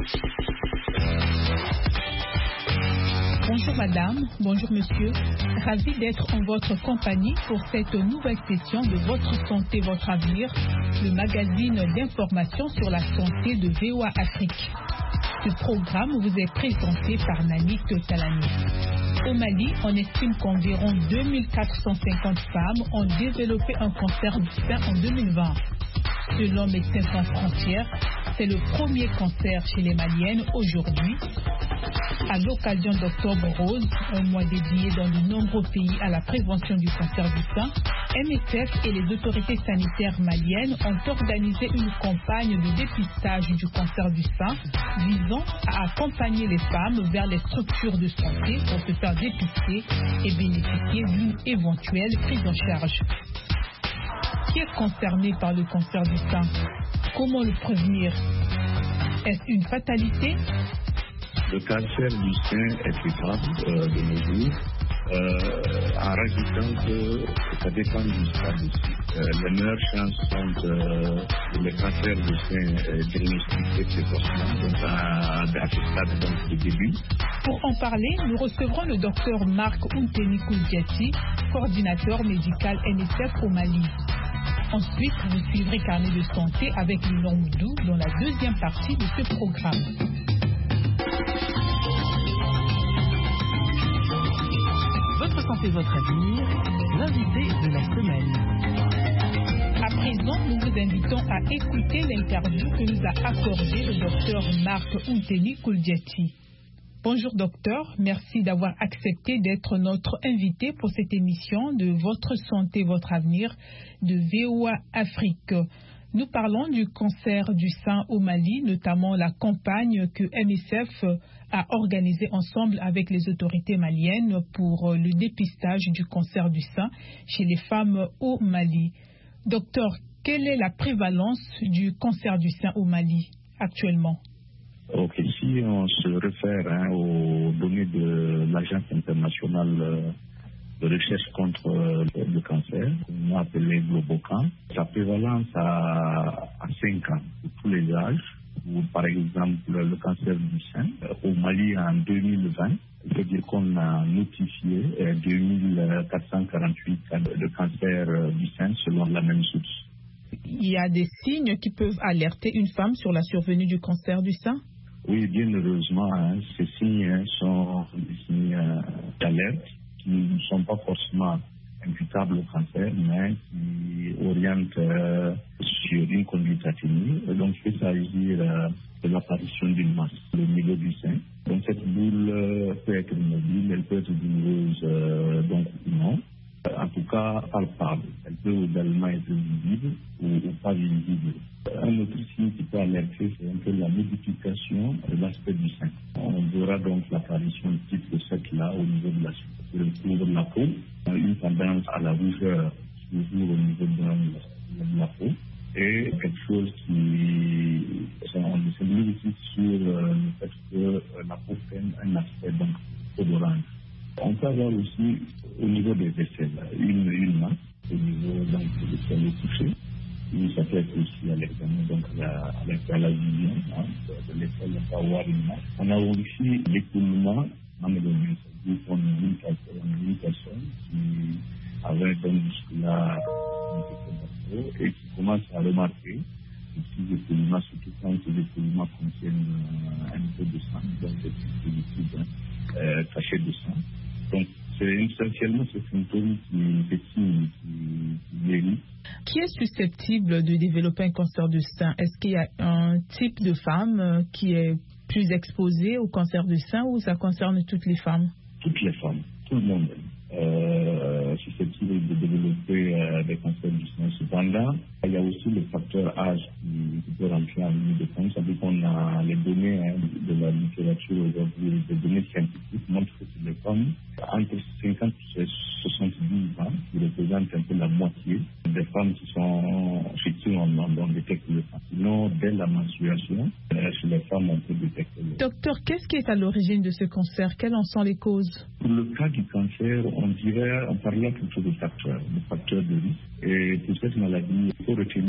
Bonjour madame, bonjour monsieur. Ravi d'être en votre compagnie pour cette nouvelle session de Votre Santé, Votre Avenir, le magazine d'information sur la santé de VOA Afrique. Ce programme vous est présenté par Nani Totalani. Au Mali, on estime qu'environ 2450 femmes ont développé un cancer du sein en 2020. Selon Médecins sans frontières, c'est le premier cancer chez les Maliennes aujourd'hui. À l'occasion d'Octobre Rose, un mois dédié dans de nombreux pays à la prévention du cancer du sein, MSF et les autorités sanitaires maliennes ont organisé une campagne de dépistage du cancer du sein visant à accompagner les femmes vers les structures de santé pour se faire dépister et bénéficier d'une éventuelle prise en charge. Qui est concerné par le cancer du sein? Comment le prévenir? Est-ce une fatalité? Le cancer du sein est faisable de nos jours, en rajoutant que ça dépend du stade aussi. Les meilleures chances sont que le cancer du sein diagnostiqué précocement, donc à ce stade donc, de début. Pour en parler, nous recevrons le docteur Marc Ounteni Kouldiati, coordinateur médical NSF au Mali. Ensuite, vous suivrez Carnet de santé avec Lilon Moudou dans la deuxième partie de ce programme. Votre santé, votre avenir, l'invité de la semaine. À présent, nous vous invitons à écouter l'interview que nous a accordée le docteur Marc Ounteni Kouldiati. Bonjour docteur, merci d'avoir accepté d'être notre invité pour cette émission de Votre santé, votre avenir de VOA Afrique. Nous parlons du cancer du sein au Mali, notamment la campagne que MSF a organisée ensemble avec les autorités maliennes pour le dépistage du cancer du sein chez les femmes au Mali. Docteur, quelle est la prévalence du cancer du sein au Mali actuellement? Ok, si on se réfère aux données de l'Agence internationale de recherche contre le cancer, qu'on a appelé Globocan, sa prévalence à 5 ans pour tous les âges, ou par exemple le cancer du sein. Au Mali en 2020, c'est-à-dire qu'on a notifié 2448 cas de cancer du sein selon la même source. Il y a des signes qui peuvent alerter une femme sur la survenue du cancer du sein? Oui, bien heureusement, ces signes sont des signes d'alerte qui ne sont pas forcément imputables au cancer, mais qui orientent sur une conduite à tenir. Donc, il peut s'agir de l'apparition d'une masse au niveau du sein. Donc, cette boule peut être mobile, elle peut être douloureuse, donc ou non. En tout cas, palpable. Elle peut également être visible ou pas visible. Un autre signe qui peut alerter, c'est un peu la modification de l'aspect du sein. On verra donc l'apparition de type de là au niveau de la peau, une tendance à la rougeur toujours au niveau de la peau, et quelque chose qui s'indique aussi sur le fait que la peau prenne un aspect donc odorange. On peut avoir aussi au niveau des aisselles une masse au niveau donc de l'aisselle touchée. Ça peut être aussi à l'examen, donc à la vision de l'aisselle, on peut avoir une masse. On a aussi l'écoulement amélioré. C'est-à-dire qu'on a une personne qui avait un musculaire et qui commence à remarquer que ces écoulements, surtout quand ces écoulements contiennent un peu de sang, donc des petits liquides cachés de sang. Donc, c'est essentiellement ce symptôme qui mérite. Qui est susceptible de développer un cancer du sein? Est-ce qu'il y a un type de femme qui est plus exposée au cancer du sein ou ça concerne toutes les femmes? Toutes les femmes, tout le monde susceptible de développer des cancers du sein. Cependant, il y a aussi le facteur âge qui peut rentrer en ligne de compte. Ça veut dire qu'on a les données de la littérature aujourd'hui, les données scientifiques montrent que c'est les femmes entre 50 et 70 ans qui représentent un peu la moitié des femmes qui sont chez qui on détecte le cancer. Sinon, dès la menstruation, chez les femmes, on peut détecter le cancer. Docteur, qu'est-ce qui est à l'origine de ce cancer? Quelles en sont les causes? Pour le cas du cancer, on parlerait plutôt de facteurs de risque. Et pour cette maladie, il faut retenir